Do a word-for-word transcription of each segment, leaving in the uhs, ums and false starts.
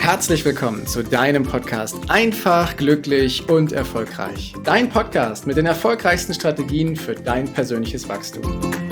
herzlich willkommen zu deinem Podcast Einfach, glücklich und erfolgreich. Dein Podcast mit den erfolgreichsten Strategien für dein persönliches Wachstum.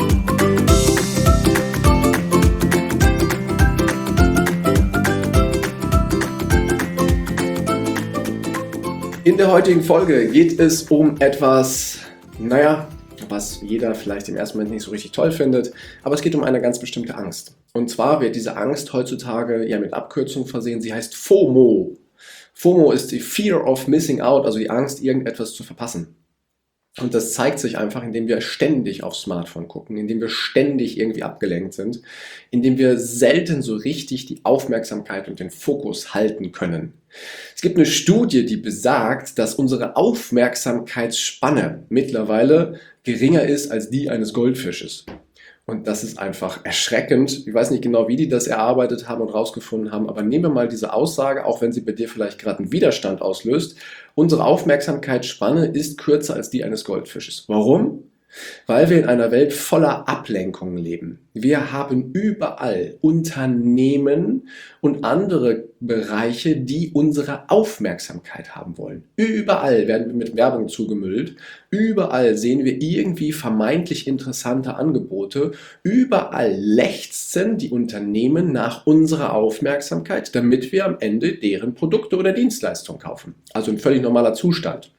In der heutigen Folge geht es um etwas, naja, was jeder vielleicht im ersten Moment nicht so richtig toll findet, aber es geht um eine ganz bestimmte Angst. Und zwar wird diese Angst heutzutage ja mit Abkürzung versehen, sie heißt FOMO. FOMO ist die Fear of Missing Out, also die Angst, irgendetwas zu verpassen. Und das zeigt sich einfach, indem wir ständig aufs Smartphone gucken, indem wir ständig irgendwie abgelenkt sind, indem wir selten so richtig die Aufmerksamkeit und den Fokus halten können. Es gibt eine Studie, die besagt, dass unsere Aufmerksamkeitsspanne mittlerweile geringer ist als die eines Goldfisches. Und das ist einfach erschreckend. Ich weiß nicht genau, wie die das erarbeitet haben und rausgefunden haben, aber nehmen wir mal diese Aussage, auch wenn sie bei dir vielleicht gerade einen Widerstand auslöst. Unsere Aufmerksamkeitsspanne ist kürzer als die eines Goldfisches. Warum? Weil wir in einer Welt voller Ablenkungen leben. Wir haben überall Unternehmen und andere Bereiche, die unsere Aufmerksamkeit haben wollen. Überall werden wir mit Werbung zugemüllt. Überall sehen wir irgendwie vermeintlich interessante Angebote. Überall lechzen die Unternehmen nach unserer Aufmerksamkeit, damit wir am Ende deren Produkte oder Dienstleistungen kaufen. Also ein völlig normaler Zustand.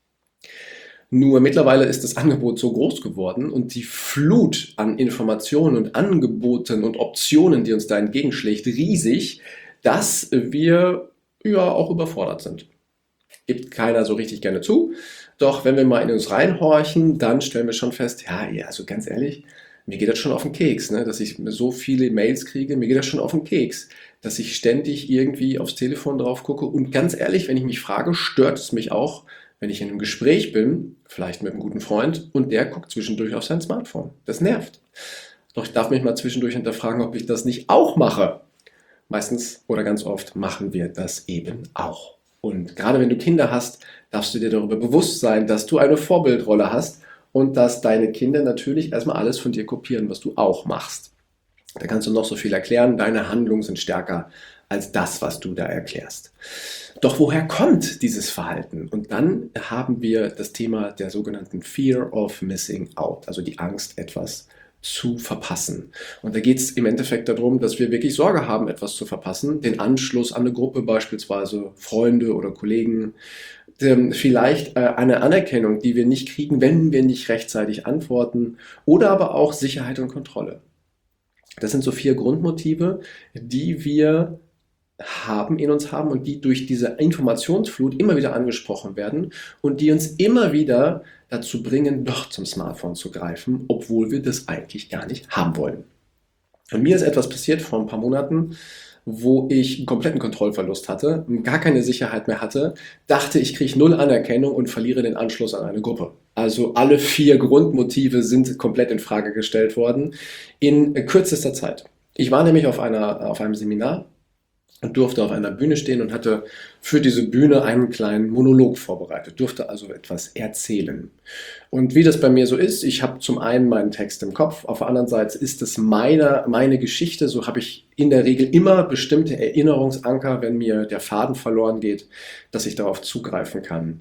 Nur mittlerweile ist das Angebot so groß geworden und die Flut an Informationen und Angeboten und Optionen, die uns da entgegenschlägt, riesig, dass wir ja auch überfordert sind. Gibt keiner so richtig gerne zu. Doch wenn wir mal in uns reinhorchen, dann stellen wir schon fest, ja, ja, also ganz ehrlich, mir geht das schon auf den Keks, ne, dass ich so viele Mails kriege, mir geht das schon auf den Keks, dass ich ständig irgendwie aufs Telefon drauf gucke. Und ganz ehrlich, wenn ich mich frage, stört es mich auch, wenn ich in einem Gespräch bin, vielleicht mit einem guten Freund, und der guckt zwischendurch auf sein Smartphone. Das nervt. Doch ich darf mich mal zwischendurch hinterfragen, ob ich das nicht auch mache. Meistens oder ganz oft machen wir das eben auch. Und gerade wenn du Kinder hast, darfst du dir darüber bewusst sein, dass du eine Vorbildrolle hast und dass deine Kinder natürlich erstmal alles von dir kopieren, was du auch machst. Da kannst du noch so viel erklären, deine Handlungen sind stärker als das, was du da erklärst. Doch woher kommt dieses Verhalten? Und dann haben wir das Thema der sogenannten Fear of Missing Out, also die Angst, etwas zu verpassen. Und da geht es im Endeffekt darum, dass wir wirklich Sorge haben, etwas zu verpassen, den Anschluss an eine Gruppe, beispielsweise Freunde oder Kollegen, vielleicht eine Anerkennung, die wir nicht kriegen, wenn wir nicht rechtzeitig antworten, oder aber auch Sicherheit und Kontrolle. Das sind so vier Grundmotive, die wir haben, in uns haben und die durch diese Informationsflut immer wieder angesprochen werden und die uns immer wieder dazu bringen, doch zum Smartphone zu greifen, obwohl wir das eigentlich gar nicht haben wollen. Und mir ist etwas passiert vor ein paar Monaten, wo ich einen kompletten Kontrollverlust hatte, gar keine Sicherheit mehr hatte, dachte, ich kriege null Anerkennung und verliere den Anschluss an eine Gruppe. Also alle vier Grundmotive sind komplett in Frage gestellt worden in kürzester Zeit. Ich war nämlich auf einer, auf einem Seminar und durfte auf einer Bühne stehen und hatte für diese Bühne einen kleinen Monolog vorbereitet, durfte also etwas erzählen. Und wie das bei mir so ist, ich habe zum einen meinen Text im Kopf, auf der anderen Seite ist es meine, meine Geschichte, so habe ich in der Regel immer bestimmte Erinnerungsanker, wenn mir der Faden verloren geht, dass ich darauf zugreifen kann,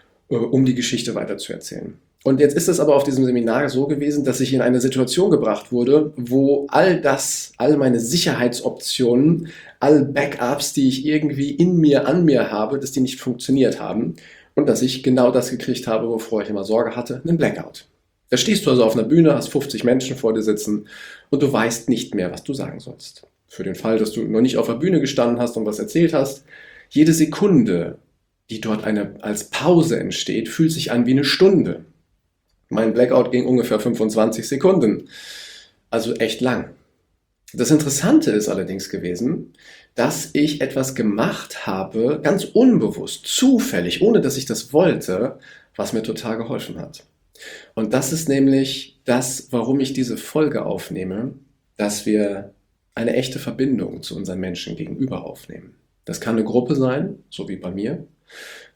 um die Geschichte weiterzuerzählen. Und jetzt ist es aber auf diesem Seminar so gewesen, dass ich in eine Situation gebracht wurde, wo all das, all meine Sicherheitsoptionen, all Backups, die ich irgendwie in mir, an mir habe, dass die nicht funktioniert haben und dass ich genau das gekriegt habe, wovor ich immer Sorge hatte, einen Blackout. Da stehst du also auf einer Bühne, hast fünfzig Menschen vor dir sitzen und du weißt nicht mehr, was du sagen sollst. Für den Fall, dass du noch nicht auf der Bühne gestanden hast und was erzählt hast, jede Sekunde, die dort eine, als Pause entsteht, fühlt sich an wie eine Stunde. Mein Blackout ging ungefähr fünfundzwanzig Sekunden, also echt lang. Das Interessante ist allerdings gewesen, dass ich etwas gemacht habe, ganz unbewusst, zufällig, ohne dass ich das wollte, was mir total geholfen hat. Und das ist nämlich das, warum ich diese Folge aufnehme, dass wir eine echte Verbindung zu unseren Menschen gegenüber aufnehmen. Das kann eine Gruppe sein, so wie bei mir.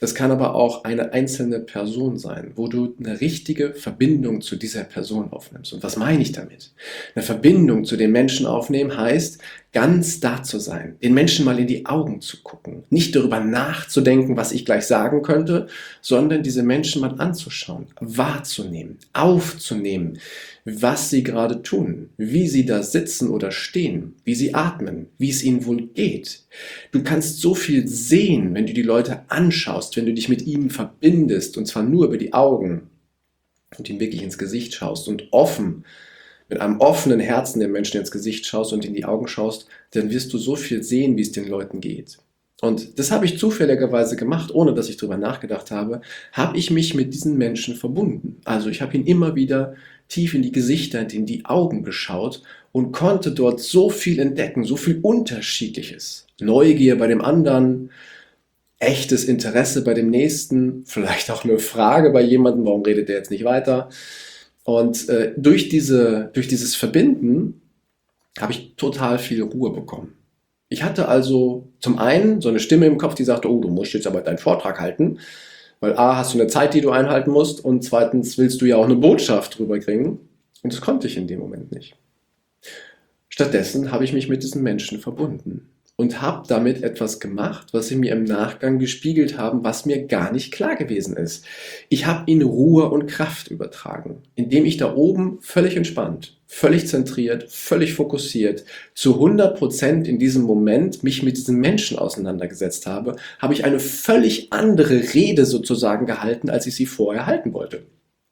Das kann aber auch eine einzelne Person sein, wo du eine richtige Verbindung zu dieser Person aufnimmst. Und was meine ich damit? Eine Verbindung zu den Menschen aufnehmen heißt, ganz da zu sein, den Menschen mal in die Augen zu gucken, nicht darüber nachzudenken, was ich gleich sagen könnte, sondern diese Menschen mal anzuschauen, wahrzunehmen, aufzunehmen, was sie gerade tun, wie sie da sitzen oder stehen, wie sie atmen, wie es ihnen wohl geht. Du kannst so viel sehen, wenn du die Leute anschaust, wenn du dich mit ihnen verbindest, und zwar nur über die Augen und ihnen wirklich ins Gesicht schaust und offen, mit einem offenen Herzen den Menschen ins Gesicht schaust und in die Augen schaust, dann wirst du so viel sehen, wie es den Leuten geht. Und das habe ich zufälligerweise gemacht, ohne dass ich darüber nachgedacht habe, habe ich mich mit diesen Menschen verbunden. Also ich habe ihn immer wieder tief in die Gesichter und in die Augen geschaut und konnte dort so viel entdecken, so viel Unterschiedliches. Neugier bei dem anderen, echtes Interesse bei dem Nächsten, vielleicht auch eine Frage bei jemandem, warum redet der jetzt nicht weiter? Und äh, durch, diese, durch dieses Verbinden habe ich total viel Ruhe bekommen. Ich hatte also zum einen so eine Stimme im Kopf, die sagte, oh, du musst jetzt aber deinen Vortrag halten, weil A, hast du eine Zeit, die du einhalten musst, und zweitens willst du ja auch eine Botschaft rüberbringen, und das konnte ich in dem Moment nicht. Stattdessen habe ich mich mit diesen Menschen verbunden und habe damit etwas gemacht, was sie mir im Nachgang gespiegelt haben, was mir gar nicht klar gewesen ist. Ich habe ihnen Ruhe und Kraft übertragen, indem ich da oben völlig entspannt, völlig zentriert, völlig fokussiert, zu hundert Prozent in diesem Moment mich mit diesen Menschen auseinandergesetzt habe, habe ich eine völlig andere Rede sozusagen gehalten, als ich sie vorher halten wollte.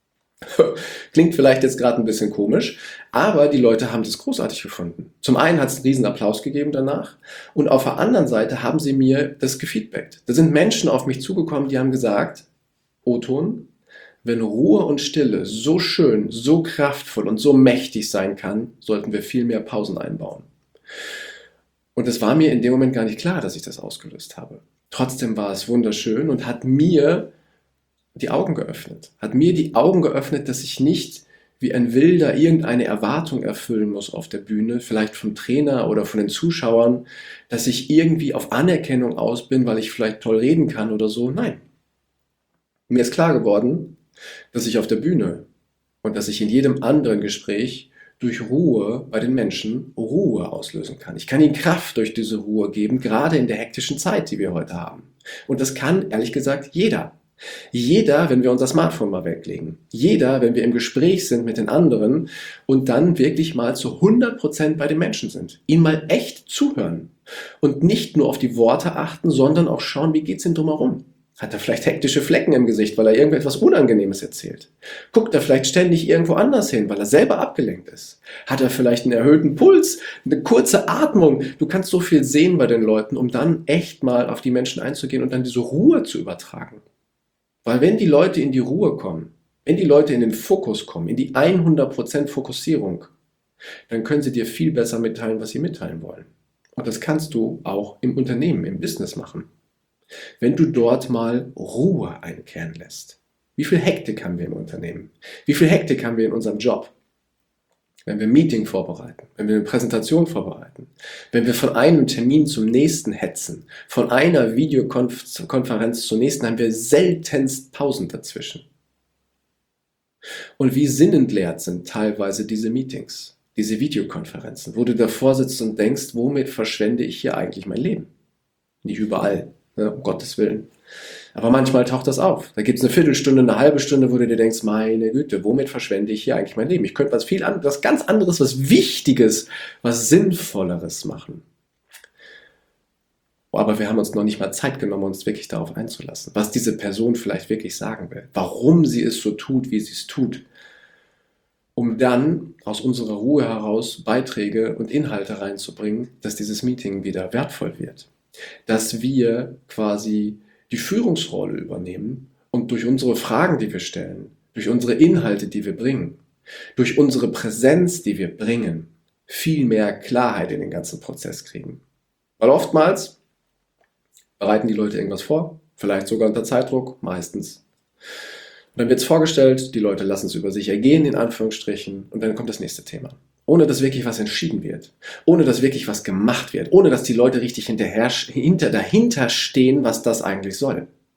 Klingt vielleicht jetzt gerade ein bisschen komisch, aber die Leute haben das großartig gefunden. Zum einen hat es einen riesen Applaus gegeben danach, und auf der anderen Seite haben sie mir das gefeedbackt. Da sind Menschen auf mich zugekommen, die haben gesagt, O-Ton, wenn Ruhe und Stille so schön, so kraftvoll und so mächtig sein kann, sollten wir viel mehr Pausen einbauen. Und es war mir in dem Moment gar nicht klar, dass ich das ausgelöst habe. Trotzdem war es wunderschön und hat mir die Augen geöffnet. Hat mir die Augen geöffnet, dass ich nicht wie ein Wilder irgendeine Erwartung erfüllen muss auf der Bühne, vielleicht vom Trainer oder von den Zuschauern, dass ich irgendwie auf Anerkennung aus bin, weil ich vielleicht toll reden kann oder so. Nein. Mir ist klar geworden, dass ich auf der Bühne und dass ich in jedem anderen Gespräch durch Ruhe bei den Menschen Ruhe auslösen kann. Ich kann ihnen Kraft durch diese Ruhe geben, gerade in der hektischen Zeit, die wir heute haben. Und das kann, ehrlich gesagt, jeder. Jeder, wenn wir unser Smartphone mal weglegen. Jeder, wenn wir im Gespräch sind mit den anderen und dann wirklich mal zu hundert Prozent bei den Menschen sind. Ihnen mal echt zuhören. Und nicht nur auf die Worte achten, sondern auch schauen, wie geht's ihm drumherum. Hat er vielleicht hektische Flecken im Gesicht, weil er irgendetwas Unangenehmes erzählt? Guckt er vielleicht ständig irgendwo anders hin, weil er selber abgelenkt ist? Hat er vielleicht einen erhöhten Puls, eine kurze Atmung? Du kannst so viel sehen bei den Leuten, um dann echt mal auf die Menschen einzugehen und dann diese Ruhe zu übertragen. Weil wenn die Leute in die Ruhe kommen, wenn die Leute in den Fokus kommen, in die hundert Prozent Fokussierung, dann können sie dir viel besser mitteilen, was sie mitteilen wollen. Und das kannst du auch im Unternehmen, im Business machen. Wenn du dort mal Ruhe einkehren lässt. Wie viel Hektik haben wir im Unternehmen? Wie viel Hektik haben wir in unserem Job? Wenn wir ein Meeting vorbereiten, wenn wir eine Präsentation vorbereiten, wenn wir von einem Termin zum nächsten hetzen, von einer Videokonferenz zur nächsten, haben wir seltenst Pausen dazwischen. Und wie sinnentleert sind teilweise diese Meetings, diese Videokonferenzen, wo du davor sitzt und denkst, womit verschwende ich hier eigentlich mein Leben? Nicht überall, ne, um Gottes Willen. Aber manchmal taucht das auf. Da gibt es eine Viertelstunde, eine halbe Stunde, wo du dir denkst, meine Güte, womit verschwende ich hier eigentlich mein Leben? Ich könnte was viel anderes, was ganz anderes, was Wichtiges, was Sinnvolleres machen. Aber wir haben uns noch nicht mal Zeit genommen, uns wirklich darauf einzulassen, was diese Person vielleicht wirklich sagen will, warum sie es so tut, wie sie es tut, um dann aus unserer Ruhe heraus Beiträge und Inhalte reinzubringen, dass dieses Meeting wieder wertvoll wird, dass wir quasi die Führungsrolle übernehmen und durch unsere Fragen, die wir stellen, durch unsere Inhalte, die wir bringen, durch unsere Präsenz, die wir bringen, viel mehr Klarheit in den ganzen Prozess kriegen. Weil oftmals bereiten die Leute irgendwas vor, vielleicht sogar unter Zeitdruck, meistens. Und dann wird es vorgestellt, die Leute lassen es über sich ergehen, in Anführungsstrichen, und dann kommt das nächste Thema. Ohne dass wirklich was entschieden wird, ohne dass wirklich was gemacht wird, ohne dass die Leute richtig hinterher, hinter, dahinter stehen, was das eigentlich soll.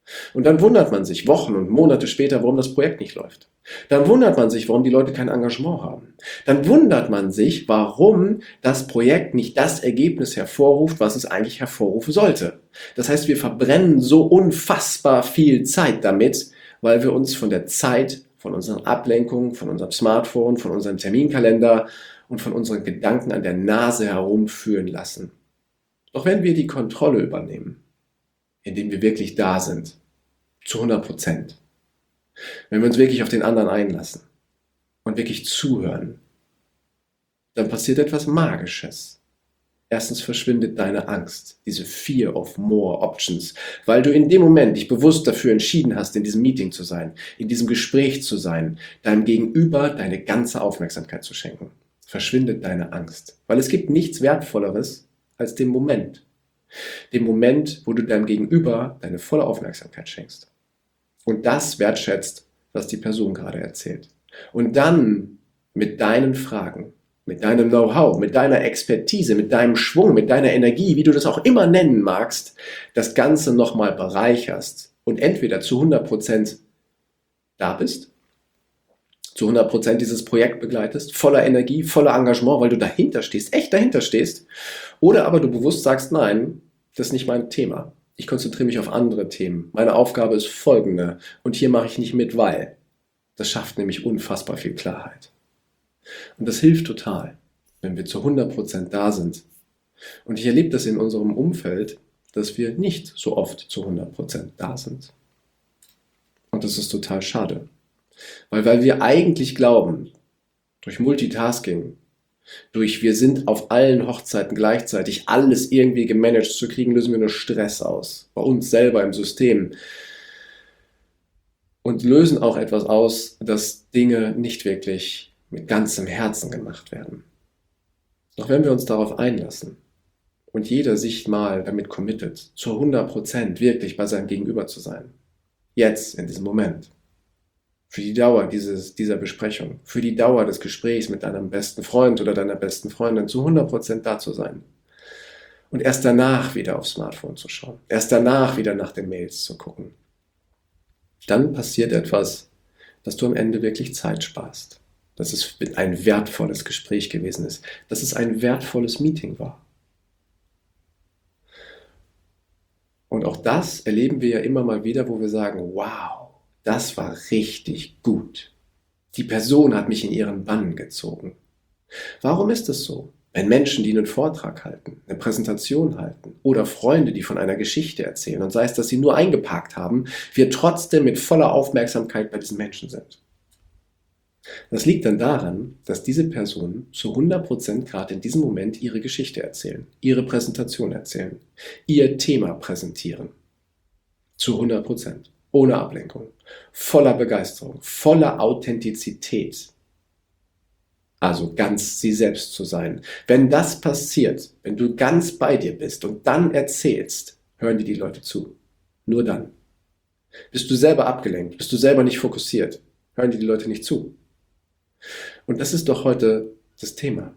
Und dann wundert man sich Wochen und Monate später, warum das Projekt nicht läuft. Dann wundert man sich, warum die Leute kein Engagement haben. Dann wundert man sich, warum das Projekt nicht das Ergebnis hervorruft, was es eigentlich hervorrufen sollte. Das heißt, wir verbrennen so unfassbar viel Zeit damit, weil wir uns von der Zeit, von unseren Ablenkungen, von unserem Smartphone, von unserem Terminkalender und von unseren Gedanken an der Nase herumführen lassen. Doch wenn wir die Kontrolle übernehmen, indem wir wirklich da sind, zu hundert Prozent, wenn wir uns wirklich auf den anderen einlassen und wirklich zuhören, dann passiert etwas Magisches. Erstens verschwindet deine Angst, diese Fear of More Options, weil du in dem Moment dich bewusst dafür entschieden hast, in diesem Meeting zu sein, in diesem Gespräch zu sein, deinem Gegenüber deine ganze Aufmerksamkeit zu schenken. Verschwindet deine Angst, weil es gibt nichts Wertvolleres als den Moment. Den Moment, wo du deinem Gegenüber deine volle Aufmerksamkeit schenkst. Und das wertschätzt, was die Person gerade erzählt. Und dann mit deinen Fragen, mit deinem Know-how, mit deiner Expertise, mit deinem Schwung, mit deiner Energie, wie du das auch immer nennen magst, das Ganze nochmal bereicherst und entweder zu hundert Prozent da bist, zu hundert Prozent dieses Projekt begleitest, voller Energie, voller Engagement, weil du dahinter stehst, echt dahinter stehst, oder aber du bewusst sagst, nein, das ist nicht mein Thema. Ich konzentriere mich auf andere Themen. Meine Aufgabe ist folgende und hier mache ich nicht mit, weil. Das schafft nämlich unfassbar viel Klarheit. Und das hilft total, wenn wir zu hundert Prozent da sind. Und ich erlebe das in unserem Umfeld, dass wir nicht so oft zu hundert Prozent da sind. Und das ist total schade. Weil, weil wir eigentlich glauben, durch Multitasking, durch wir sind auf allen Hochzeiten gleichzeitig, alles irgendwie gemanagt zu kriegen, lösen wir nur Stress aus. Bei uns selber im System. Und lösen auch etwas aus, dass Dinge nicht wirklich mit ganzem Herzen gemacht werden. Doch wenn wir uns darauf einlassen und jeder sich mal damit committet, zu hundert Prozent wirklich bei seinem Gegenüber zu sein, jetzt, in diesem Moment, für die Dauer dieses, dieser Besprechung, für die Dauer des Gesprächs mit deinem besten Freund oder deiner besten Freundin zu hundert Prozent da zu sein. Und erst danach wieder aufs Smartphone zu schauen. Erst danach wieder nach den Mails zu gucken. Dann passiert etwas, dass du am Ende wirklich Zeit sparst. Dass es ein wertvolles Gespräch gewesen ist. Dass es ein wertvolles Meeting war. Und auch das erleben wir ja immer mal wieder, wo wir sagen, wow, das war richtig gut. Die Person hat mich in ihren Bann gezogen. Warum ist es so? Wenn Menschen, die einen Vortrag halten, eine Präsentation halten oder Freunde, die von einer Geschichte erzählen und sei es, dass sie nur eingeparkt haben, wir trotzdem mit voller Aufmerksamkeit bei diesen Menschen sind. Das liegt dann daran, dass diese Personen zu hundert Prozent gerade in diesem Moment ihre Geschichte erzählen, ihre Präsentation erzählen, ihr Thema präsentieren. Zu hundert Prozent. Ohne Ablenkung, voller Begeisterung, voller Authentizität. Also ganz sie selbst zu sein. Wenn das passiert, wenn du ganz bei dir bist und dann erzählst, hören dir die Leute zu. Nur dann. Bist du selber abgelenkt, bist du selber nicht fokussiert, hören dir die Leute nicht zu. Und das ist doch heute das Thema.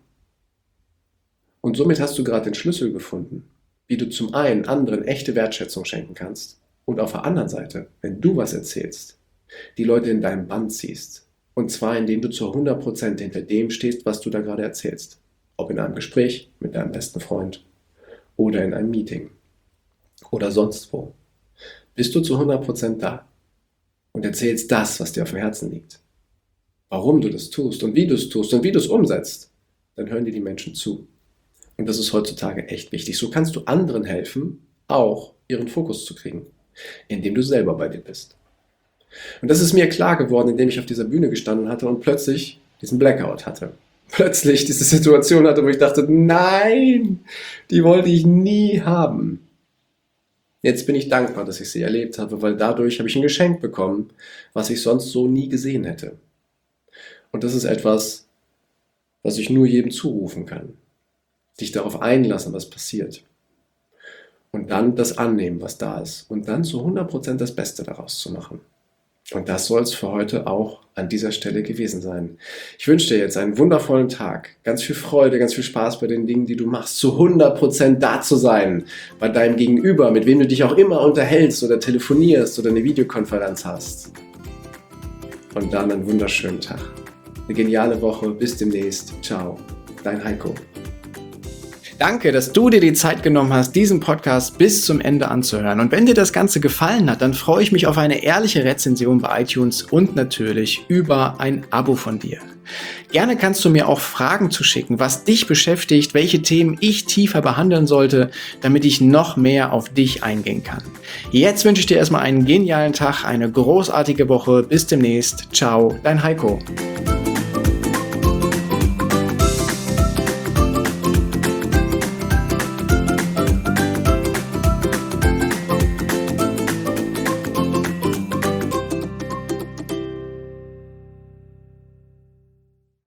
Und somit hast du gerade den Schlüssel gefunden, wie du zum einen anderen echte Wertschätzung schenken kannst, und auf der anderen Seite, wenn du was erzählst, die Leute in deinem Band ziehst. Und zwar, indem du zu hundert Prozent hinter dem stehst, was du da gerade erzählst. Ob in einem Gespräch mit deinem besten Freund oder in einem Meeting oder sonst wo. Bist du zu hundert Prozent da und erzählst das, was dir auf dem Herzen liegt. Warum du das tust und wie du es tust und wie du es umsetzt, dann hören dir die Menschen zu. Und das ist heutzutage echt wichtig. So kannst du anderen helfen, auch ihren Fokus zu kriegen, indem du selber bei dir bist. Und das ist mir klar geworden, indem ich auf dieser Bühne gestanden hatte und plötzlich diesen Blackout hatte. Plötzlich diese Situation hatte, wo ich dachte, nein, die wollte ich nie haben. Jetzt bin ich dankbar, dass ich sie erlebt habe, weil dadurch habe ich ein Geschenk bekommen, was ich sonst so nie gesehen hätte. Und das ist etwas, was ich nur jedem zurufen kann. Dich darauf einlassen, was passiert. Und dann das annehmen, was da ist. Und dann zu hundert Prozent das Beste daraus zu machen. Und das soll es für heute auch an dieser Stelle gewesen sein. Ich wünsche dir jetzt einen wundervollen Tag, ganz viel Freude, ganz viel Spaß bei den Dingen, die du machst, zu hundert Prozent da zu sein, bei deinem Gegenüber, mit wem du dich auch immer unterhältst oder telefonierst oder eine Videokonferenz hast. Und dann einen wunderschönen Tag. Eine geniale Woche. Bis demnächst. Ciao. Dein Heiko. Danke, dass du dir die Zeit genommen hast, diesen Podcast bis zum Ende anzuhören. Und wenn dir das Ganze gefallen hat, dann freue ich mich auf eine ehrliche Rezension bei iTunes und natürlich über ein Abo von dir. Gerne kannst du mir auch Fragen zuschicken, was dich beschäftigt, welche Themen ich tiefer behandeln sollte, damit ich noch mehr auf dich eingehen kann. Jetzt wünsche ich dir erstmal einen genialen Tag, eine großartige Woche. Bis demnächst. Ciao, dein Heiko.